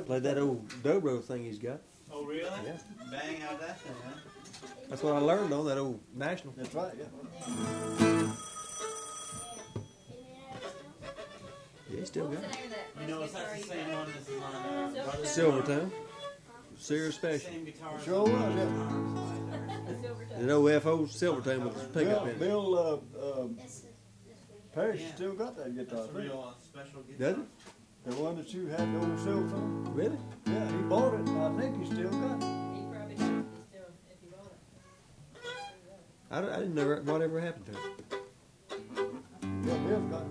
Played that old dobro thing he's got. Oh, really? Yeah. Bang out that thing, huh? That's what I learned on that old National. That's right, yeah. Yeah, he still got it. You know, it's not the same one as is on Brothers Silvertone. Sears Special. Same guitar. Sure was, yeah. The OFO Silvertone with his pickup in it. Bill Parrish still got that guitar. That's a real special guitar. Does it? The one that you had, the old Silvertone. Really? Yeah, he bought it, and I think he still got it. He probably does still if he bought it. I didn't know whatever happened to it. Yeah, Bill's got it.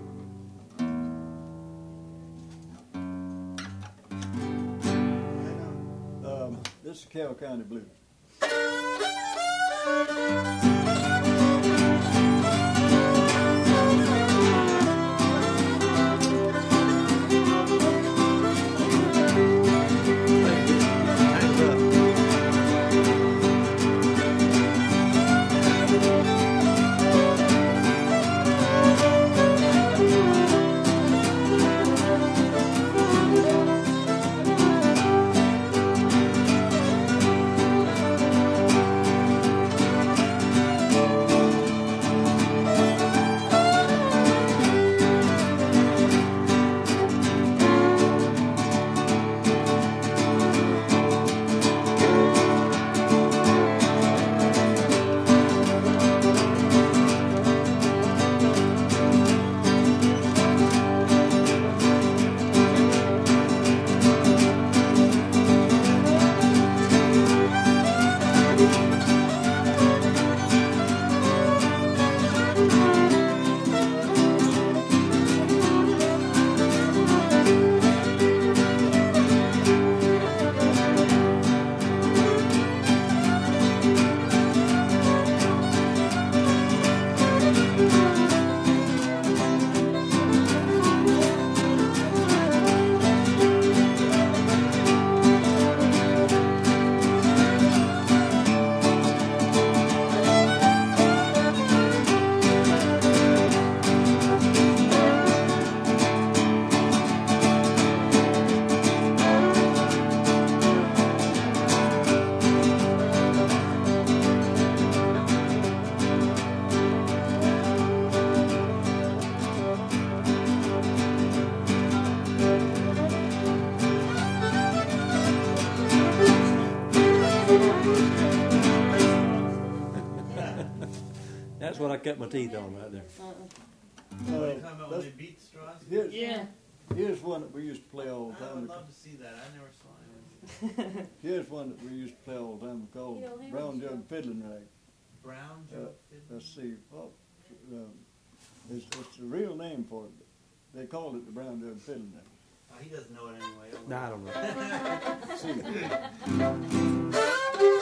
This is Carroll County Blues. That's what I cut my teeth on right there. What are you talking about when they beat straws? Here's one that we used to play all the I time. would love to see that. I never saw it. Here's one that we used to play all the time called Brown Jug Fiddling Rag. Brown Jug Let's see. Well, it's the real name for it. They called it the Brown Jug Fiddling Rag. Oh, he doesn't know it anyway. No, I don't know. See.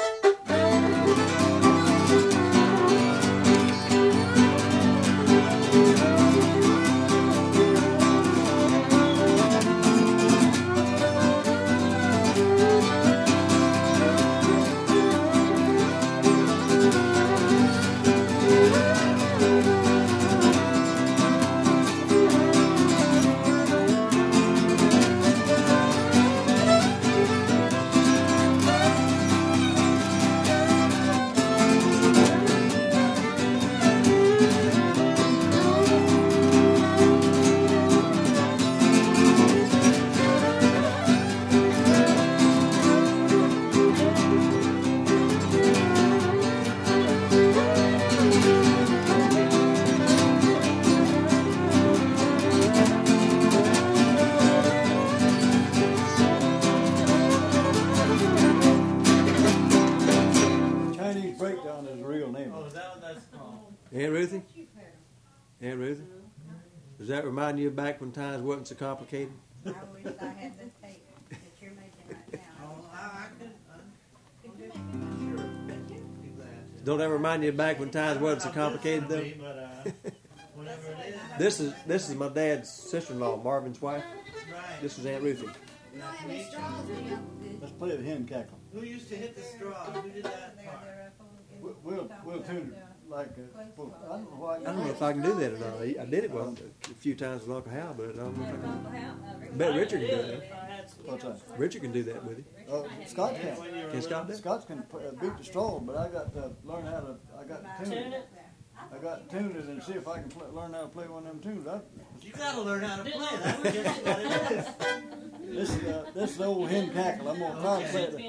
Breakdown is a real name. Oh, is that what that's called? Aunt Ruthie? Aunt Ruthie? Does that remind you of back when times wasn't so complicated? I wish I had the tape that you're making right now. Oh, I could. Could you make Sure. Be glad to. Don't that remind you of back when times wasn't so complicated though? But, whatever it is. This is my dad's sister-in-law, Marvin's wife. Right. This is Aunt Ruthie. You don't have any straws in your Let's play the hen cackle. Who used to hit the straw? Who did that part? We'll tune it like I don't know why. I don't know if I can do that or not. I did it a few times with Uncle Hal, but I don't know if I can. I bet Richard can do it. If I had some What's that? Richard can do that with you. Scott can. Can Scott do it? Scott can beat the straw, but I got to learn how to. I got to tune it. I got to tune it and see if I can learn how to play one of them tunes. You gotta learn how to play. That's what it is. This is the old hen cackle. I'm gonna try to play it.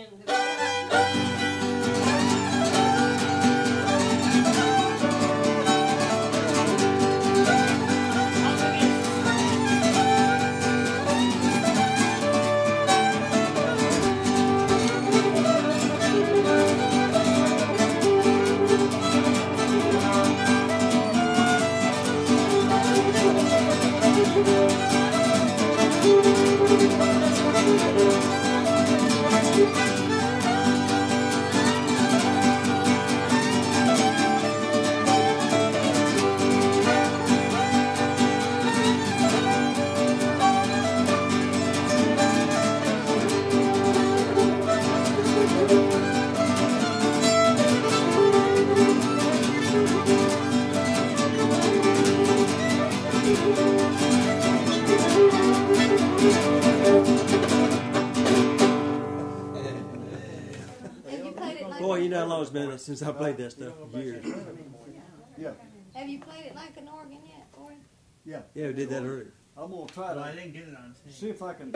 Boy, you know how long it's been since I played that stuff. Years. Yeah, Have you played it like an organ yet, Corey? yeah. Yeah, we did that earlier. I'm gonna try Well, I to didn't get it on tape. see if I can.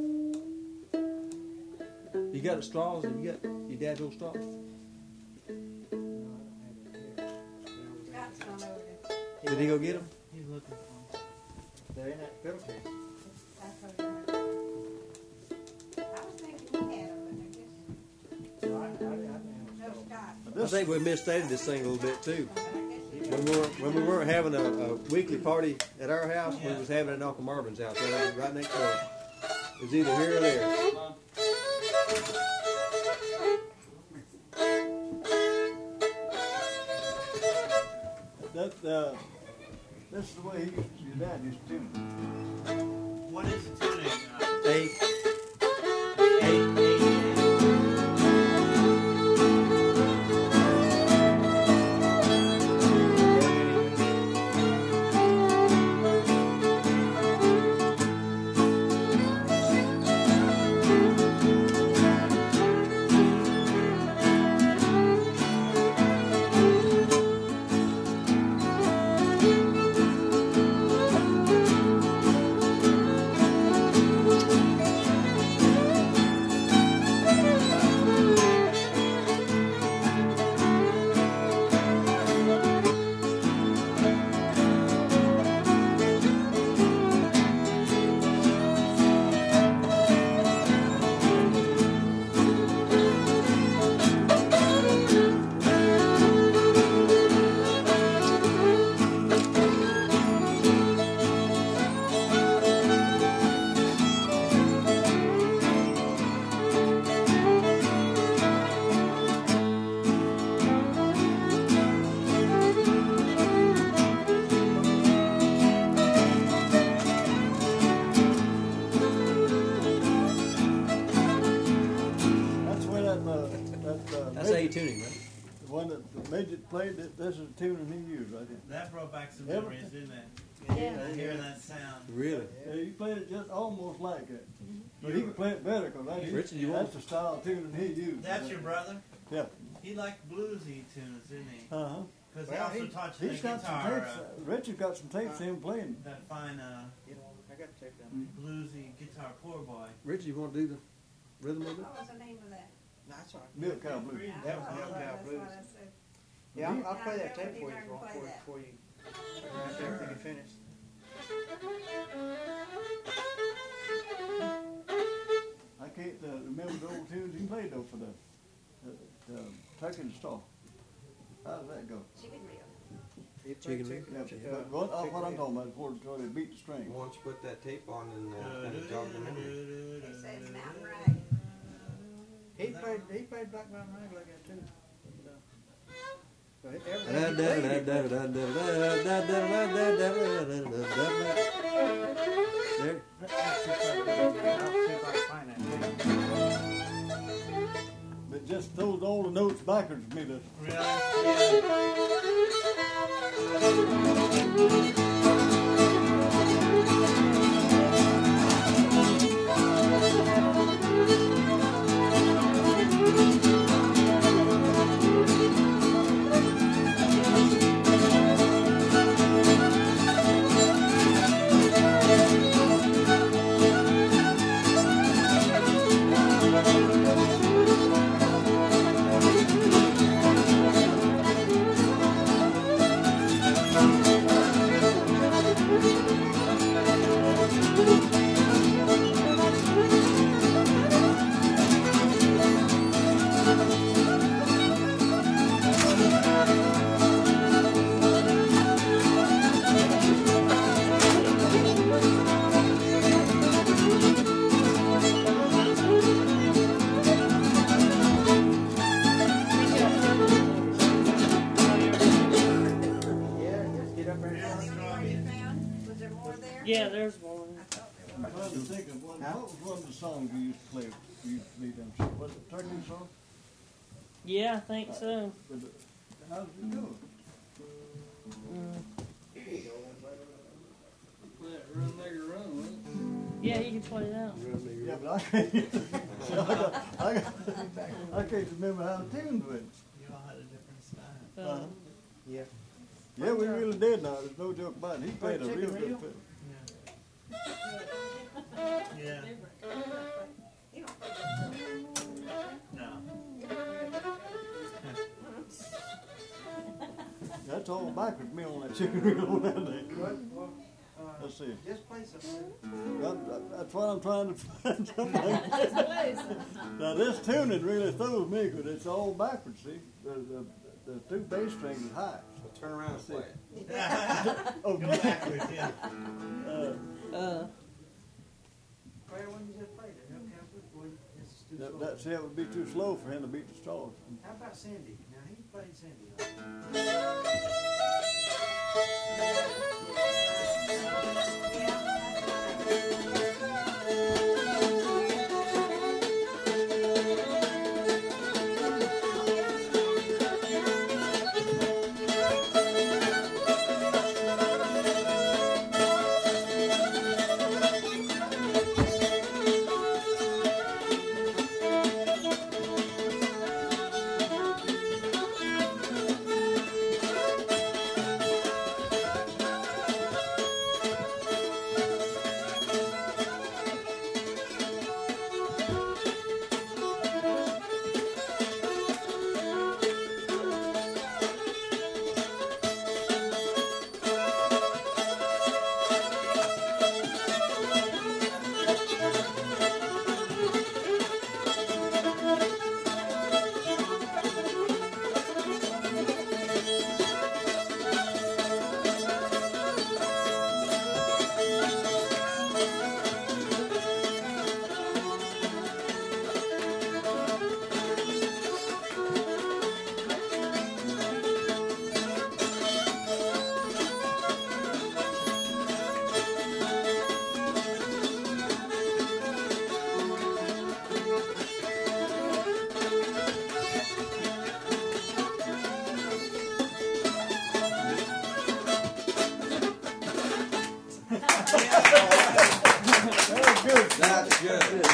You got the straws and you got your dad's old straws? Scott's gone over to, Did he go get them? He's looking for They're in that fiddle case. that's what he heard. I was thinking he had them, but I guess, no, Scott. I think we misstated this thing a little bit too. But I guess he did. When we weren't having a weekly party at our house, we was having it at Uncle Marvin's house, right next door. It was either here or there. This is the way your dad used to tune it. What is the tuning? Eight. That's A tuning, right? The one that the midget played, this is the tuning he used right here. That brought back some Yeah. memories, didn't it? Yeah. Hearing that sound. Really? Yeah, he played it just almost like it. But he could play it better because Richard, you want- that's the style of tuning he used. That's your brother? Yeah. He liked bluesy tunes, didn't he? Uh-huh. Because Well, he also taught you the He's got some guitar, tapes. Richard got some tapes of him playing. that fine You know, I got to check them. bluesy guitar, poor boy. Richard, you want to do the rhythm of it? What was the name of that? That's all right. Milk Cow Blues. I That was thought Milk Cow that's Blues. what I said. Yeah, I'll play that Now, tape when for you you learn to play that. before you after everything is finished. I can't remember the old tunes he played though for the Turkey and Straw. How did that go? Chicken reel. He played Chicken Yeah, chicken- but what I'm talking about before they beat the string. Why don't you put that tape on and kind of jog the memory? They say it's Mountain Rag. He played Black Mountain Rag like that too. So everything he There. played, he played. I'll see if I can find that tape. But just throws all the notes backwards for me to. Really? Yeah. thinking, what Huh? was one of the songs you used to play? You used to lead them. Was it Turkey song? Yeah, I think so. How did you do it? Run, nigga, run, wasn't Yeah, you can play it out. Yeah, but I can't remember how the tune went. You all had a different style. Yeah. Yeah, we really did now. There's no joke about it. He played a real Chicken good Reel? fiddle. Yeah. You don't No. That's all backwards me on that chicken reel on that day. Well, Let's see. just play something. That's what I'm trying to find. Now this tuning really throws me because it's all backwards. See, the two bass strings is high. So turn around and play it. Oh, Go backwards, yeah. Play when you just played it. Help count it. Boy, this is too slow. That it would be too slow for him to beat the straws. How about Sandy? Now he played Sandy. That's good.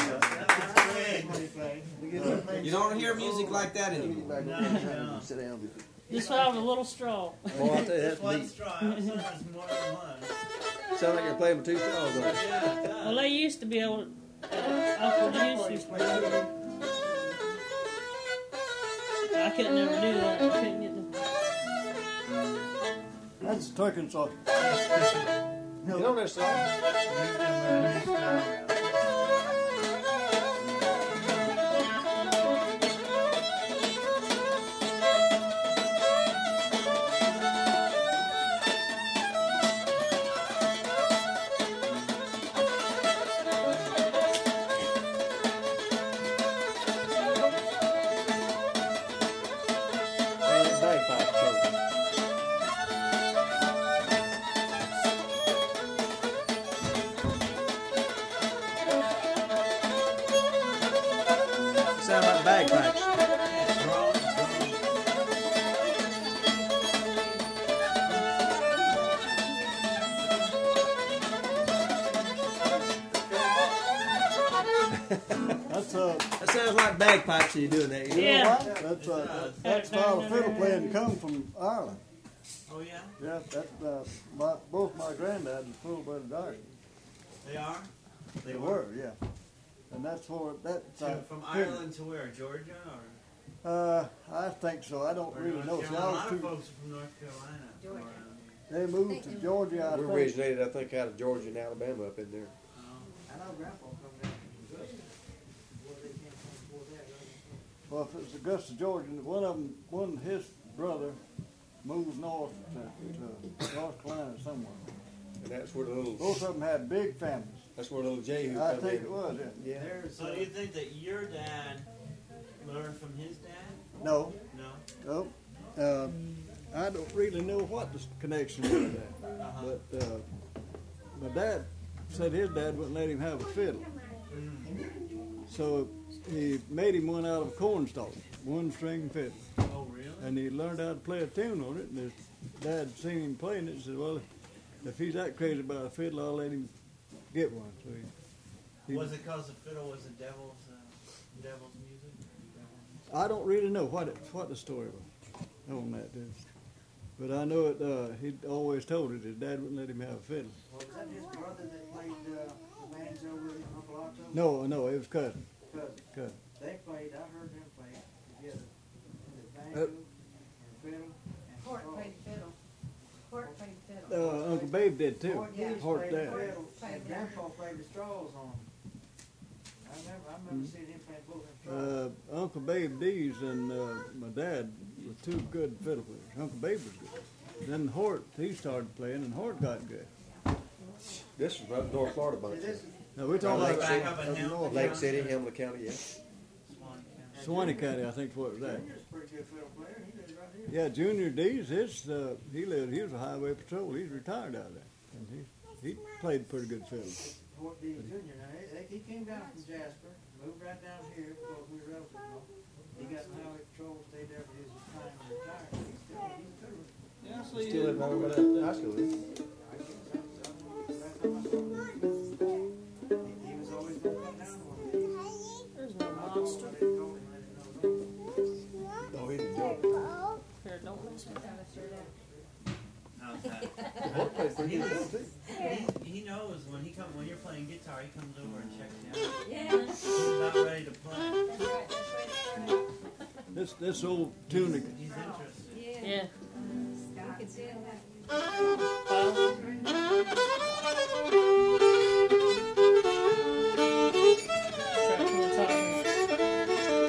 That's You don't hear music like that anymore. No. Sit down. Just have a little straw. Boy, I tell you, That's that's one neat. straw. I was there's more than one. Sound like you're playing with two straws on it. Yeah, it Well, does. they used to be able to, Uncle Juice used to be able to. I could never do that. I couldn't get the. That's Turkey song. You know that song? Bagpipe children. Sound like bagpipes. That's That sounds like bagpipes you're doing that. You know? Yeah. that's that style of fiddle playing come from Ireland. Oh, yeah? Yeah, that's both my granddads are full-blooded Irish. They are? They were, yeah. And that's for that. From Ireland to where? Georgia or? I think so. I don't Or really know. North See, Carolina? A I lot was of too, folks are from North Carolina. Georgia. Around here. they moved to Georgia, I We're think. originated, I think, out of Georgia and Alabama up in there. Oh. I know Grandpa come down from Augusta. Before they came from before that, right? Well, if it's Augusta, Georgia, and one of his brother moved north to North Carolina somewhere. And that's where the little, Both of them had big families. that's where little Jehu I come think in. it was, yeah. Yeah. There's, So do you think that your dad learned from his dad? No, No? no. I don't really know what the connection was there. Uh-huh. But my dad said his dad wouldn't let him have a fiddle. So he made him one out of a cornstalk, one string fiddle. Oh, really? And he learned how to play a tune on it, and his dad seen him playing it and said, well, if he's that crazy about a fiddle, I'll let him get one. So he Was it because the fiddle was the devil's music? I don't really know what the story was on that, but I know it. He always told it his dad wouldn't let him have a fiddle. Was that his brother that played the banjo with him, Uncle Otto? No, it was cousin. Cousin. They played, I heard them play together. The banjo, and fiddle, and Hort straw. played fiddle. Hort played fiddle. Uncle Babe did too. Hort Dees Hort played the dad. fiddle, and Grandpa played the straws on them. I remember seeing him playing both them straws. Uncle Babe Dees and my dad were two good fiddle players. Uncle Babe was good. Then Hort, he started playing, and Hort got good. This is right North Florida bunch. See, this is Now we're talking Lake about City. Back up in Hamilton Lake County. City, Hamilton County, yeah. Swanee County. Swanee County, I think, is what it was at. Junior's a pretty good fiddle player. He lives right here. Yeah, Junior Dees, he was a highway patrol. He's retired out of there, and he played pretty good fiddle. Hort Dees Jr. Now, he came down from Jasper, moved right down here because we were relatives. You know. He got in highway patrol, stayed there for his time and retired. He's a fiddler. Yeah, Still living over at that high school, isn't he? He was always going to come down one day. There's no I monster. told him, let him know. Oh, he didn't joke. Here, don't mess with that. How's that? Hort played pretty good fiddle, too. He knows when you're playing guitar, he comes over and checks you out. Yeah, He's about ready to play. that's right, that's right. This old tune. He's interested. Yeah. Yeah. Scott. You can see that. Track on the top.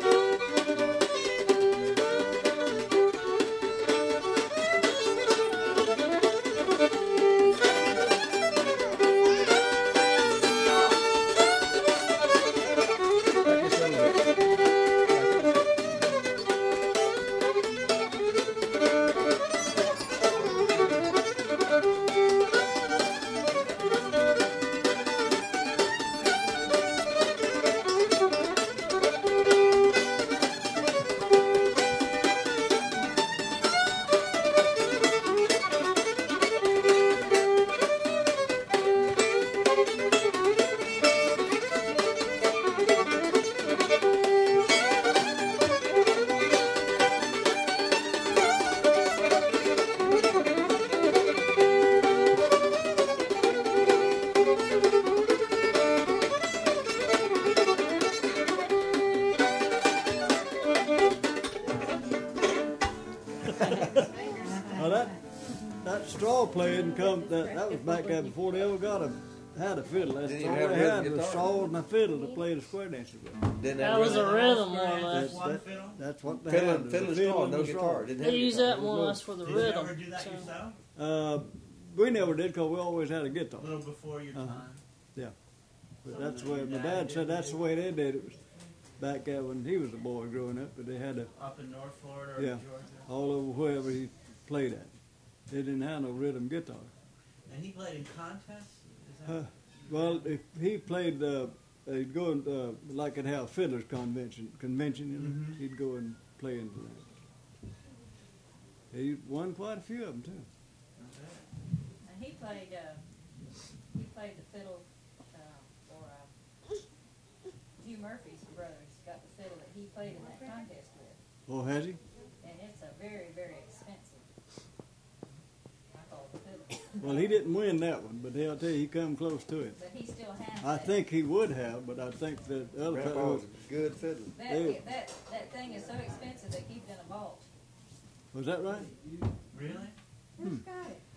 Back this other way. Now that straw playing that was back there before they ever had a fiddle. That's Didn't all even have they rhythm had was guitar. straws and a fiddle to play the square dances with. Didn't That have was a rhythm. rhythm one. That's- One that- fiddle? That's what they Fiddle had. and was fiddle a and straw, and no a straw. guitar. Didn't have They use guitar. that more or less for the Did you ever rhythm. do that So. yourself? We never did because we always had a guitar. A little before your Uh-huh. time. But that's the way my dad said that's the way they did it. Was back there when he was a boy growing up, but they had to Up in North Florida or Yeah. Georgia. all over wherever he played at. They didn't have no rhythm guitar. And he played in contests? Is that? Well, if he played, he'd go and, like at how fiddlers convention, you know, Mhm. he'd go and play into that. He won quite a few of them too. Okay. And he played the fiddle for Hugh Murphy's brothers. Got the fiddle that he played in that contest with, Oh, has he? and it's a very, very expensive. I call it the fiddle, Well, he didn't win that one, but I'll tell you, he come close to it. but he still has. I that. think he would have, but I think that the other Grandpa fellow, was a good fiddler. That thing is so expensive they keep it in a vault. was that right? Really? Who's got it?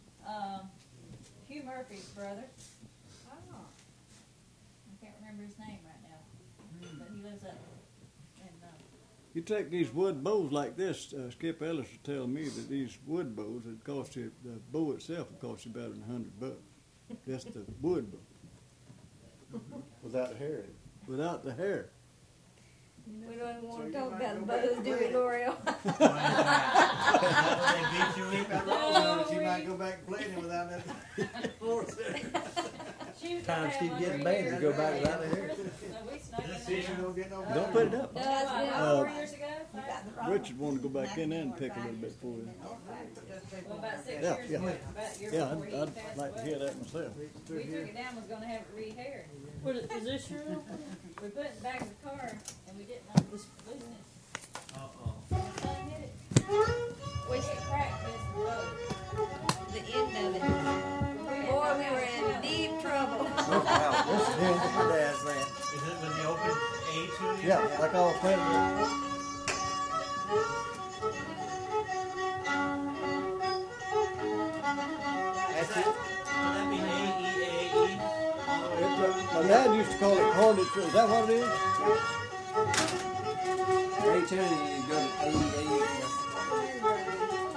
Hugh Murphy's brother. Oh. I can't remember his name right now, but he lives up in. You take these wood bows like this, Skip Ellis was telling me that these wood bows, it cost you, the bow itself would cost you about $100. Just the wood bow, Without hair. without the hair. We don't even want So to you talk might about the go back bows, and do play we, it. L'Oreal? Why is that? Is that what they beat you with? Got rolls on it, you might go back and play it without that floor set. She was gonna Time have Steve one gets for bad, years. you go back right there. So we snuck This in season there. don't get no. Don't put it up. No, like 4 years ago. Richard wanted to go back in there and pick a little bit for you. Well, about 6 Yeah, years yeah. ago, about a year Yeah, before he I'd passed like to away. hear that myself. We took it down, was gonna have it re-haired. What is this your? We put it in the back of the car, and we didn't know this was losing it. Son hit it. We cracked this road. The end of it. Boy, we were in deep trouble. This is him, my dad's man. Is it when they open A to you? Yeah, like all friends. That's it. Would that be A-E-A-E? My dad used to call it Hornet. Is that what it is? Every time you go to AEA,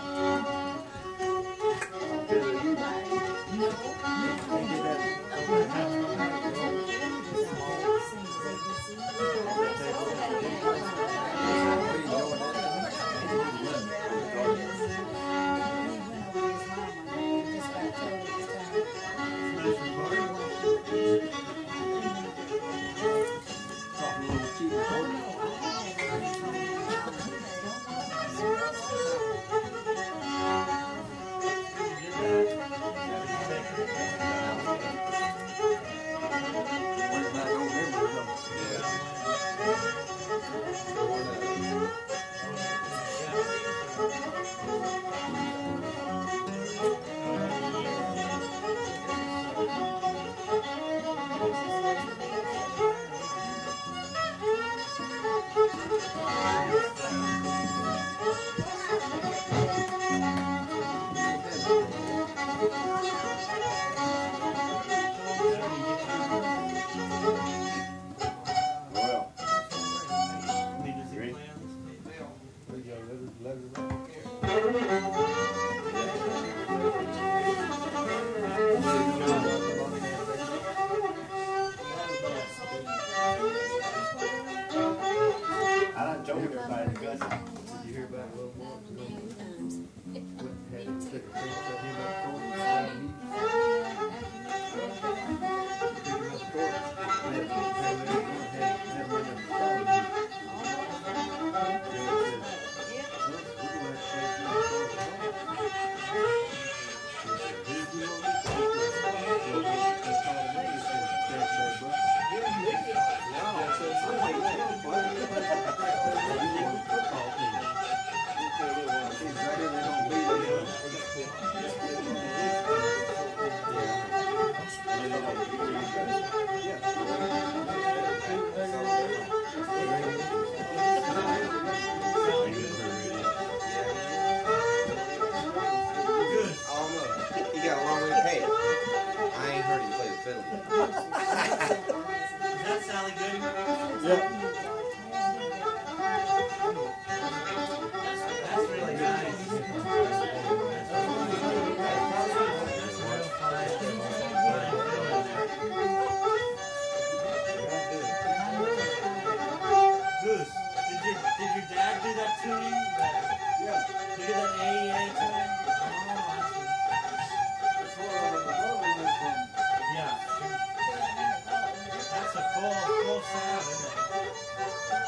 I done told everybody to gut it. Did you hear about a little boy? Had to stick a fence up him up corner, beside the beach. Pick him up the court. Had him in the car. Almost. He got a long way to pay. I ain't heard him play the fiddle. Is that Sally Good? Yeah. That's really nice. That's a real fine fiddle in there. Goose, did your dad do that tuning? Yeah. He did that AEA tuning? Yeah. That's a cool sound, isn't it?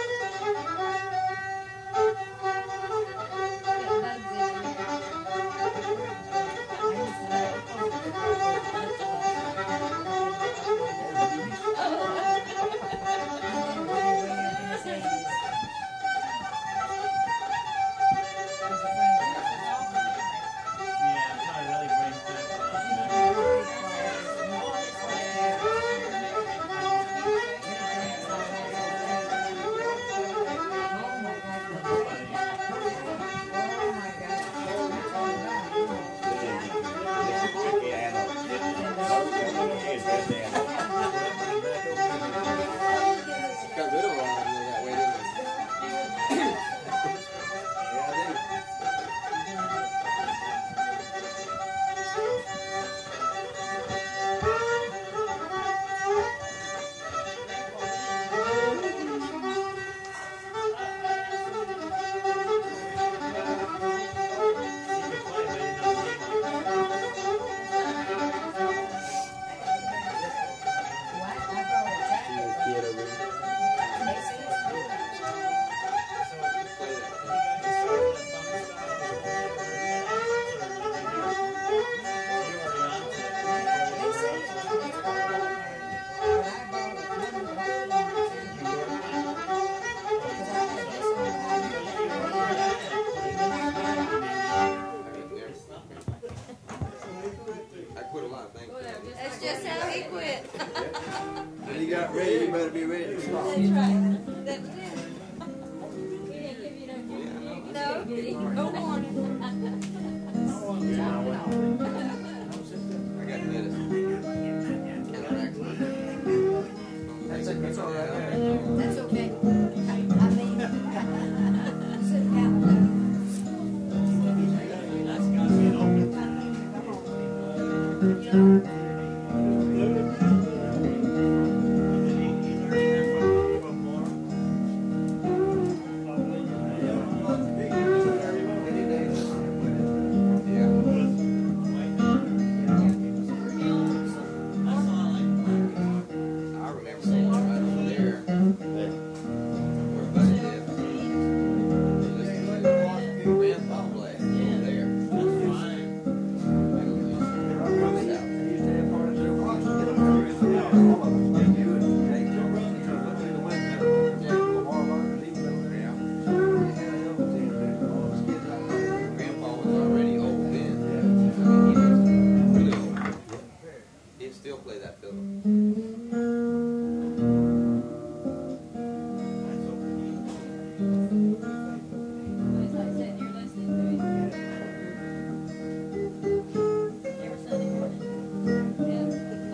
Yeah, it probably really brings back ready, you better be ready to stop. That's right. That was it. He didn't give you no No, no warning. I got medicine. That's all right. That's okay. I mean, sit down. That's got to be an open. I remember seeing right over there. Where Buddy lived. Listen to grandpa play over there. Grandpa was already old then. I mean, he was really old. He'd still play that fiddle. It's like sitting here listening to him. Every Sunday morning. Yeah.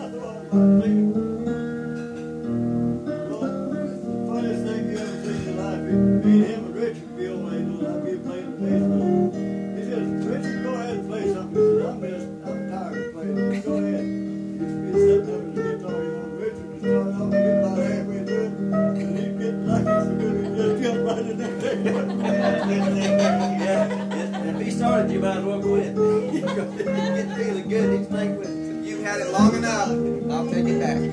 Funniest thing you ever seen in your life, me and him and Richard be over there, I'd be playing the bass. He says, Richard, go ahead and play something. He says, I'm tired of playing. Go ahead. He's sitting there with his guitar, Richard would start off and get about halfway through it, and he'd get like he's good, he'd just jump right in there. Yeah, if he started, you might as well quit. He'd get feeling good, he'd stay with it. You've had it long enough. I'll take it back.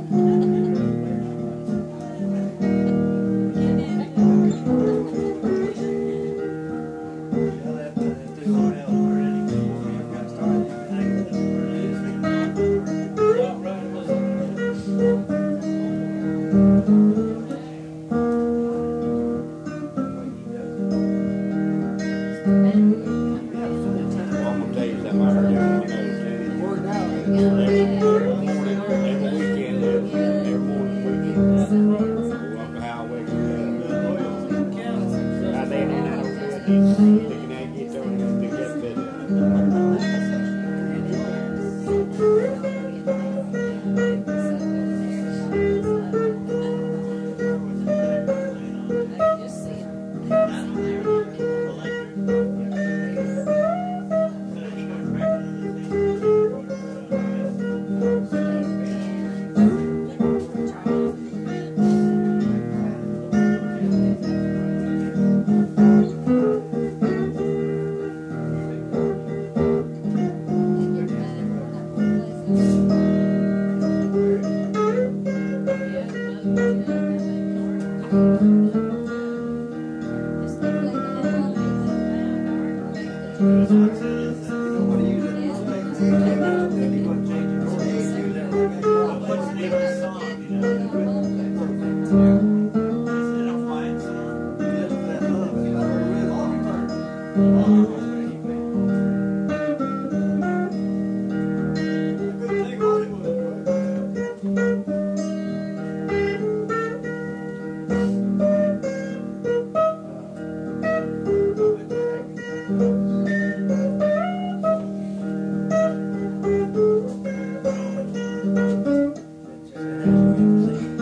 Well, I'm gonna tell you something I heard everyone knows. Worked out. Every weekend, every morning, weekend. Walk the highway. I think in that old bed, he's sticking that guitar and he'll pick that fiddle. Just see him. Thank you.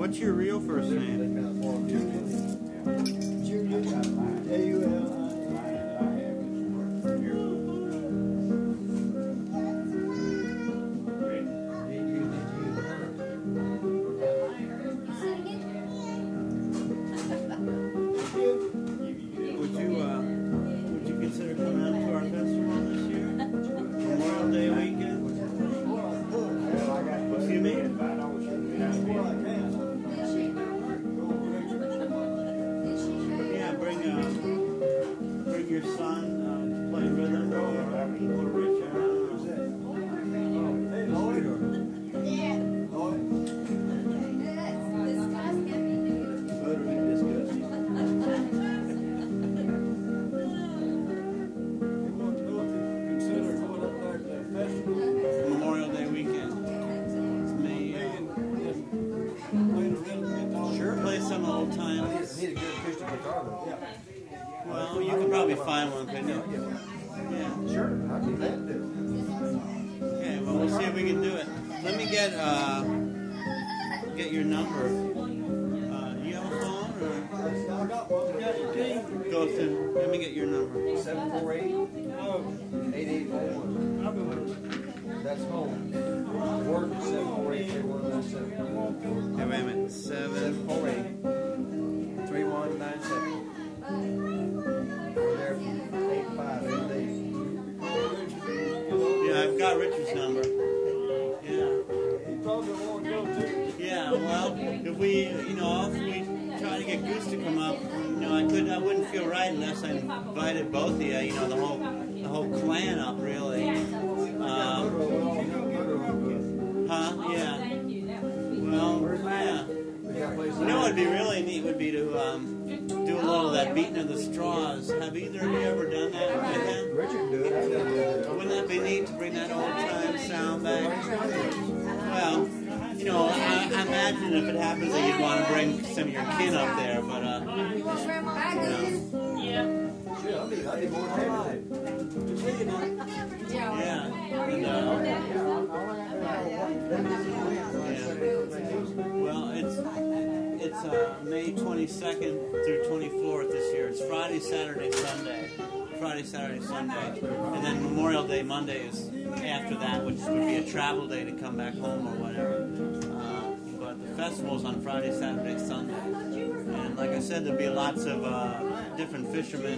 What's your real first name? Junior, A-U-L-I. Would you consider coming out to our festival this year? Memorial Day weekend? Excuse me? Yeah, bring your son to play rhythm or Richard. Hey, Lloyd. Lloyd. Utterly disgusting. You want to know if you consider going up there to that festival? Memorial Day weekend. It's May. Play the rhythm guitar. Sure, play some old times. Need a good acoustic guitar though. Yeah. Well, you can probably find one, couldn't you? Yeah. Sure, I'd be glad to do Okay, well, we'll see if we can do it. Let me get your number. You have a phone I got one. or go to? Let me get your number. it. 748-8841. That's home. Work is 748-3197. Hey, wait a minute. 748-3197. There, 8588. Yeah, I've got Richard's number. Yeah. He probably won't go to. Yeah. Well, if we try to get Goose to come up, I wouldn't feel right unless I invited both of you. The whole clan up, really. Huh? Yeah. Well, yeah. You know what would be really neat would be to do a little of that beating of the straws. Have either of you ever done that with him? Richard can do it. I don't do it. Wouldn't that be neat to bring that old time sound back? Well, I imagine if it happens that you'd want to bring some of your kin up there, but Yeah. Sure, I'd be more than happy to. yeah. Well, it's May 22nd through 24th this year. It's Friday, Saturday, Sunday. Friday, Saturday, Sunday. And then Memorial Day Monday is after that, which would be a travel day to come back home or whatever. But the festival's on Friday, Saturday, Sunday. And like I said, there'll be lots of different fishermen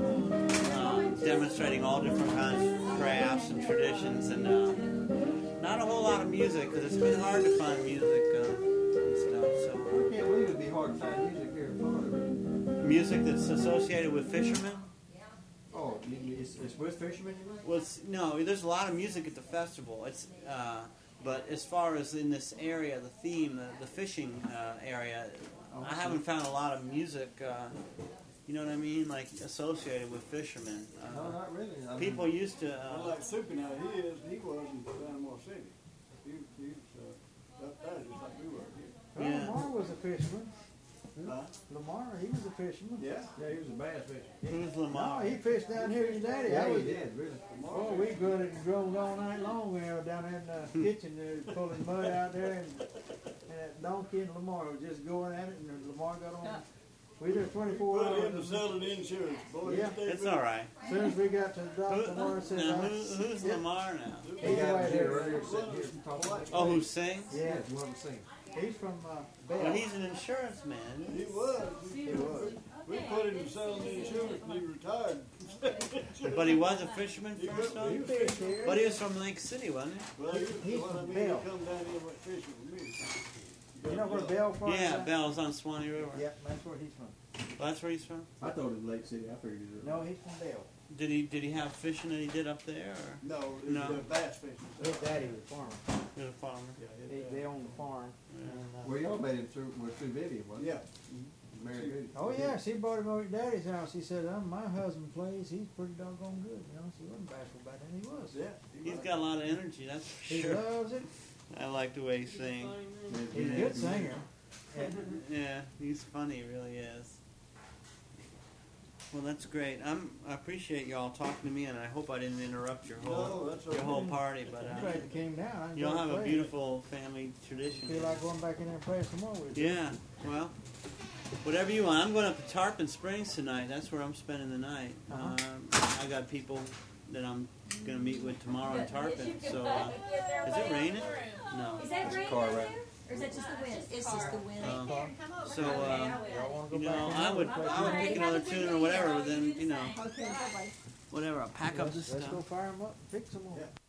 demonstrating all different kinds of crafts and traditions, and not a whole lot of music, because it's been hard to find music and stuff. So I can't believe it'd be hard to find music here in Florida. music that's associated with fishermen. Oh, it's with fishermen, you mean? Well, no, there's a lot of music at the festival. But as far as in this area, the theme, the fishing area, I haven't found a lot of music. You know what I mean? Like associated with fishermen. No, not really. I mean, People used to. Well, like Super now, he was in Panama City. He was up there just like we were here. Well, Yeah. Lamar was a fisherman. Huh? Lamar, he was a fisherman. Yeah. yeah, he was a bass fisher. Who's No, Lamar? he fished down here with his daddy. Yeah, I was, he did, really. oh, we grunted and groaned all night long when we were down there in the kitchen there, pulling mud out there, and that donkey and Lamar was just going at it, and Lamar got on. We did 24 Put him to hours. selling insurance, boy. Yeah. It's all right. As soon as we got to the dock, Lamar said, Now, who's Lamar now? The He's guy right was here here. earlier sitting here talking. Oh, who sings? Yeah, Yeah, you want to sing. he's from Well, Bell. he's an insurance man. He was. He was. We put him to selling insurance and he retired. But he was a fisherman He first, was- though? He fished here. But he was from Lake City, wasn't Well, He's what I from mean, he Bell. come down here and went fishing with me. You know where Bell farm he? is Yeah, at? Bell's on Swanee River. Yep, that's where he's from. Well, that's where he's from? I thought it was Lake City. I figured it was. No, he's from Bell. Did he have fishing that he did up there, or No, it No. was the bass fishing. His daddy was a farmer. he was a farmer? Yeah, They owned the farm. Yeah. And, Well, y'all made him through Vivian, wasn't it? yeah. Mary Goody. oh yeah, she brought him over to Daddy's house. He said, my husband plays. He's pretty doggone good. You know, she wasn't bashful about that. He was. Yeah. he He's was. got a lot of energy, that's for He sure. loves it. I like the way he sings. He's a good singer. Yeah, he's funny, he really is. Well, that's great. I appreciate y'all talking to me, and I hope I didn't interrupt your whole No, that's your whole okay. party. But I'm glad it came down. I you all enjoyed have a playing. beautiful family tradition. Feel like going back in there and playing some more with you. Yeah. Well, whatever you want. I'm going up to Tarpon Springs tonight. That's where I'm spending the night. I got people that I'm going to meet with tomorrow in Tarpon. So, is it raining? No. Is that rain car out wreck. there? Or is that just the wind? It's just the wind. So, Y'all wanna go you back know, in I there would and play pick some another tune or whatever, but then, you know, Okay, bye-bye. whatever. I'll pack more? up the Let's go stuff. fire them up, fix them all. Yeah.